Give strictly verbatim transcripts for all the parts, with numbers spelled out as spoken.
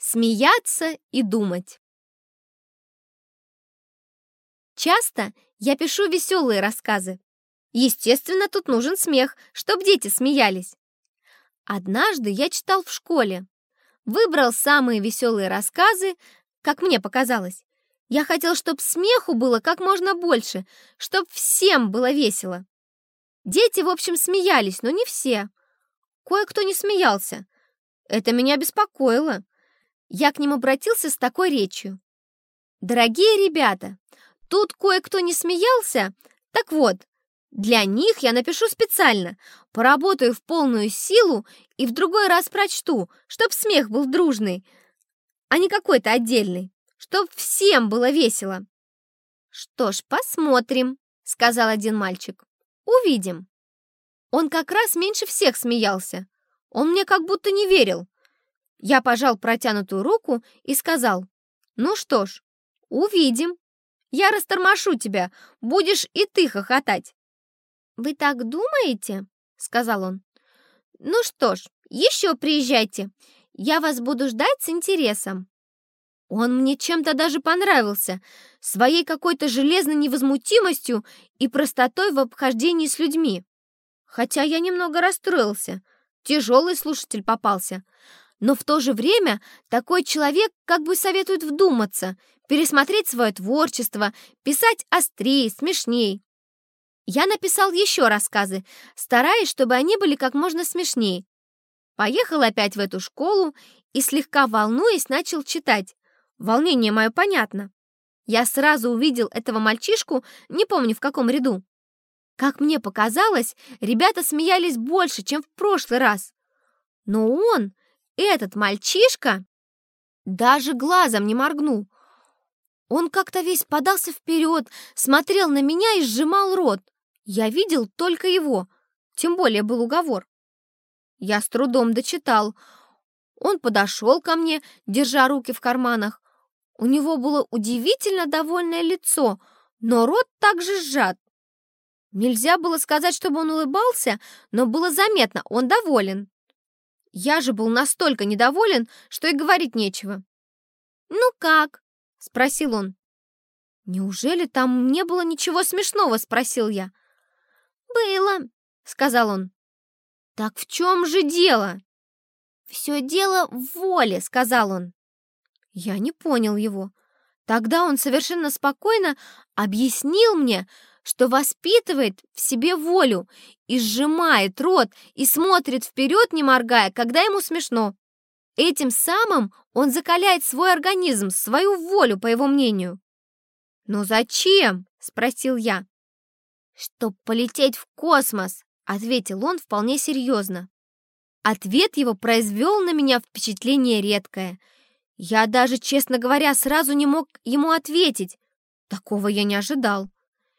Смеяться и думать. Часто я пишу веселые рассказы. Естественно, тут нужен смех, чтобы дети смеялись. Однажды я читал в школе. Выбрал самые веселые рассказы, как мне показалось. Я хотел, чтобы смеху было как можно больше, чтобы всем было весело. Дети, в общем, смеялись, но не все. Кое-кто не смеялся. Это меня беспокоило. Я к ним обратился с такой речью. «Дорогие ребята, тут кое-кто не смеялся. Так вот, для них я напишу специально, поработаю в полную силу и в другой раз прочту, чтоб смех был дружный, а не какой-то отдельный, чтоб всем было весело». «Что ж, посмотрим», — сказал один мальчик. «Увидим». Он как раз меньше всех смеялся. Он мне как будто не верил. Я пожал протянутую руку и сказал: «Ну что ж, увидим. Я растормошу тебя, будешь и ты хохотать». «Вы так думаете?» — сказал он. «Ну что ж, еще приезжайте. Я вас буду ждать с интересом». Он мне чем-то даже понравился, своей какой-то железной невозмутимостью и простотой в обхождении с людьми. Хотя я немного расстроился, тяжелый слушатель попался. Но в то же время такой человек как бы советует вдуматься, пересмотреть свое творчество, писать острее, смешней. Я написал еще рассказы, стараясь, чтобы они были как можно смешнее. Поехал опять в эту школу и, слегка волнуясь, начал читать. Волнение мое понятно. Я сразу увидел этого мальчишку, не помню в каком ряду. Как мне показалось, ребята смеялись больше, чем в прошлый раз. Но он, этот мальчишка, даже глазом не моргнул. Он как-то весь подался вперед, смотрел на меня и сжимал рот. Я видел только его, тем более был уговор. Я с трудом дочитал. Он подошел ко мне, держа руки в карманах. У него было удивительно довольное лицо, но рот также сжат. Нельзя было сказать, чтобы он улыбался, но было заметно, он доволен. Я же был настолько недоволен, что и говорить нечего. «Ну как?» — спросил он. «Неужели там не было ничего смешного?» — спросил я. «Было», — сказал он. «Так в чем же дело?» «Все дело в воле», — сказал он. Я не понял его. Тогда он совершенно спокойно объяснил мне, что воспитывает в себе волю и сжимает рот и смотрит вперед, не моргая, когда ему смешно. Этим самым он закаляет свой организм, свою волю, по его мнению. «Но зачем?» — спросил я. «Чтоб полететь в космос», — ответил он вполне серьезно. Ответ его произвел на меня впечатление редкое. Я даже, честно говоря, сразу не мог ему ответить. Такого я не ожидал.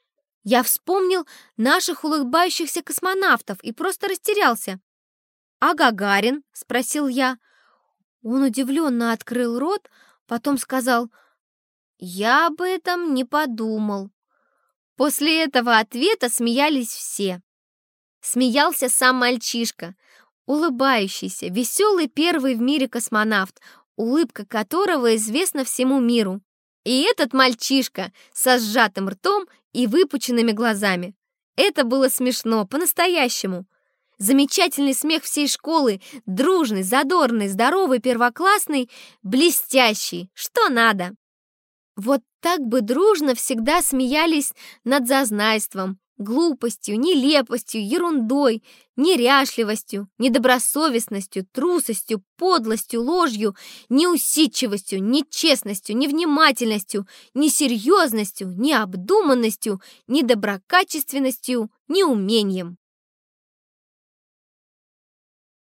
Я вспомнил наших улыбающихся космонавтов и просто растерялся. «А Гагарин?» — спросил я. Он удивленно открыл рот, потом сказал: «Я об этом не подумал». После этого ответа смеялись все. Смеялся сам мальчишка, улыбающийся, веселый первый в мире космонавт, улыбка которого известна всему миру. И этот мальчишка со сжатым ртом и выпученными глазами. Это было смешно, по-настоящему. Замечательный смех всей школы, дружный, задорный, здоровый, первоклассный, блестящий, что надо. Вот так бы дружно всегда смеялись над зазнайством, глупостью, нелепостью, ерундой, неряшливостью, недобросовестностью, трусостью, подлостью, ложью, неусидчивостью, нечестностью, невнимательностью, несерьезностью, необдуманностью, недоброкачественностью, неумением.